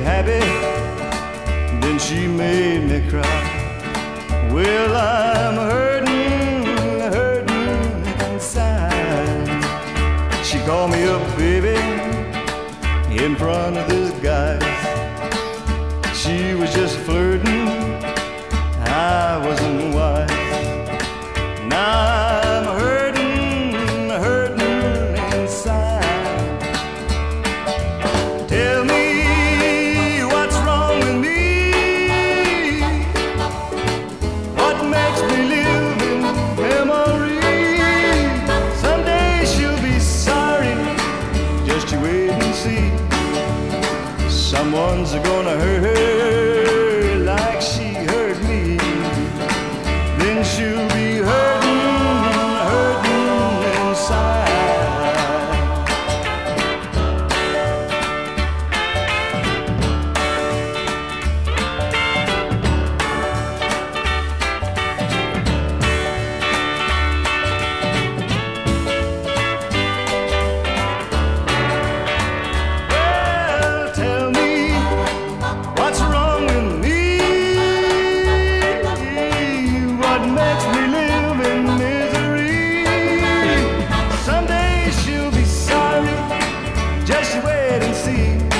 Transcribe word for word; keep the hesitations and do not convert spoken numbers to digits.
happy, then she made me cry. Well, I'm hurting, hurting inside. She called me up, baby, in front of this guy. She was just flirting, I wasn't wise. Now I'm hurting, hurting inside. Tell me what's wrong with me. What makes me live in memory? Someday she'll be sorry, just you wait and see. Someone's gonna hurt her like she hurt me. Then she'll be hurting, hurting inside. Well, tell me what's wrong with me. What makes me live in misery? Someday she'll be sorry, just you wait and see.